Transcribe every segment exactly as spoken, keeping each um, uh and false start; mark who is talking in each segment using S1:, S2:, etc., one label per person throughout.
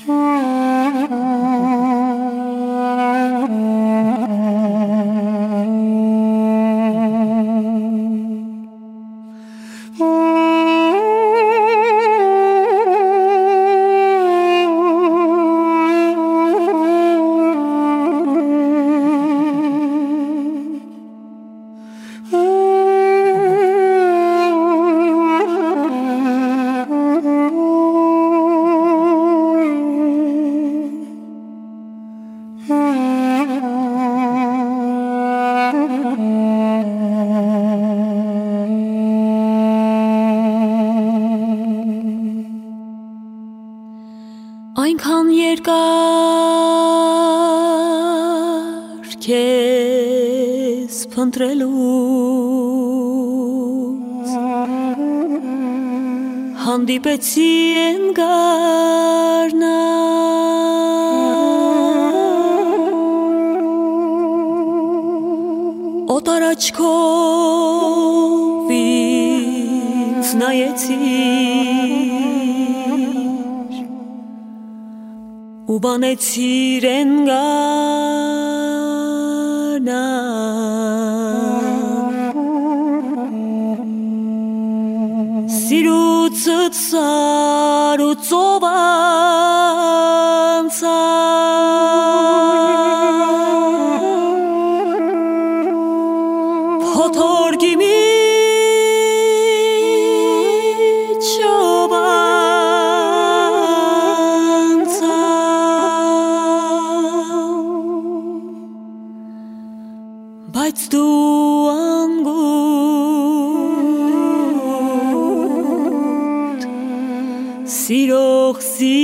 S1: Այնքան երկար քեզ փնտրելուց հանդիպեցի ընկարնա օտար աչքով ինձ նայեցի ու բանեցիր ընկարնա սիրուցդ սար ու ծովանցա փոթորկի մի բայց դու անգութ սիրող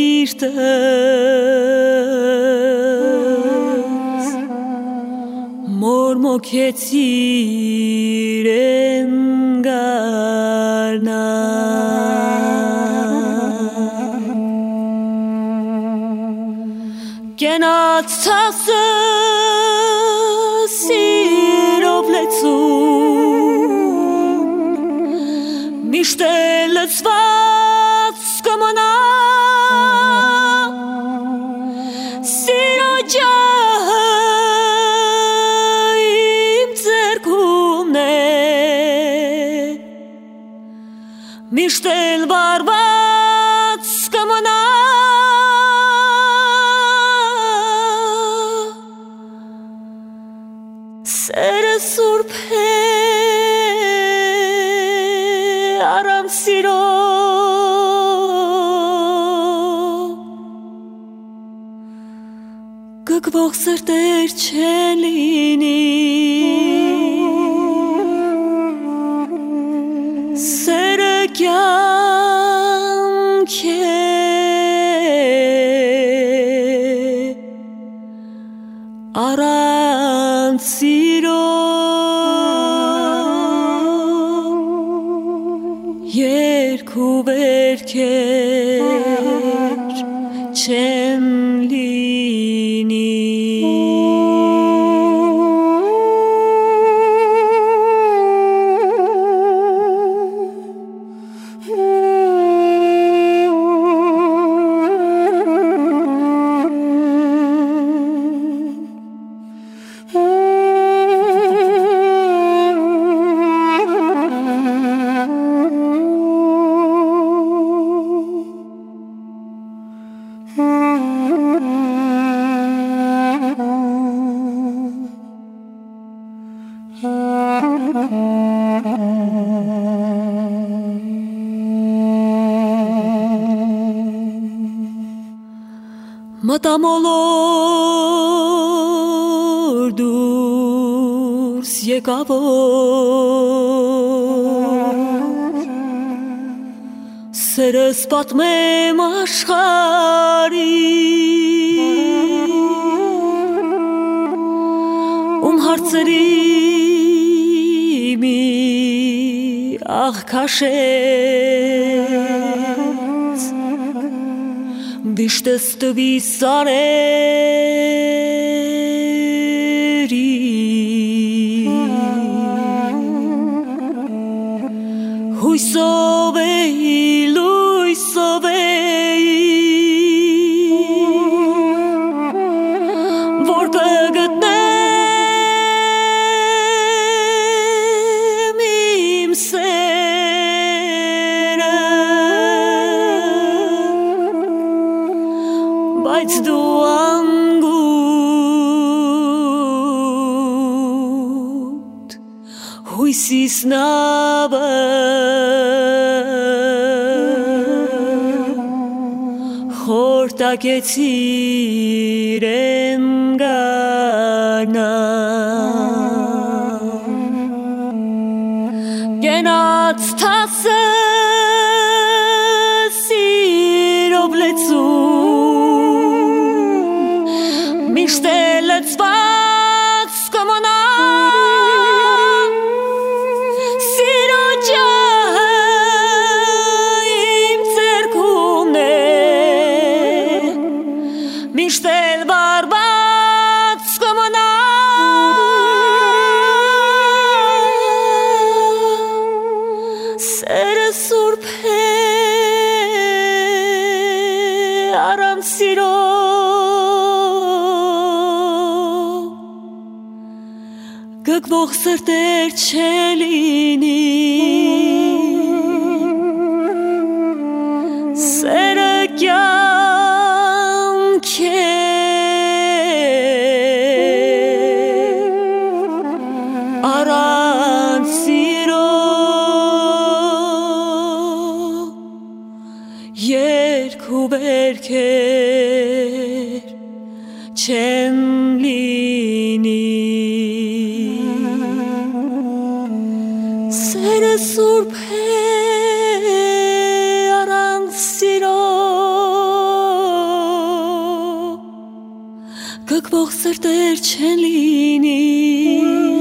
S1: սիրտս մորմոքեցիր ընկարնա կենաց ցասը միշտ լծված կմնա սիրո ջահը իմ ձեռքումն է միշտ վարված կմնա սերը սուրբ է առանց սիրո գգվող սրտեր չեն լինի սերը կյանք է առանց սիրո երգ ու վերքեր չեն լինի մտամոլոր դուրս եկավոր սերս պատմեմ աշխարհի ում հարցրի մի աղքաշեց Vişte stăvi sareri Huisovei, luisovei բայց դու անգութ հույսիս նավը խորտակեցիր եմ գարնա գենաց թասը սիրով լեցում միշտ է լծված կմնա սիրո ջահը իմ ձեռքում է միշտ էլ բարված կմնա սերը սուրբ է առանց սիրո գգվող սրտեր չէ լինի սերը կյանք է առանց սիրո երգ ու վերքեր չեն լինի սերը սուրբ է առանց սիրո գգվող սրտեր չեն լինի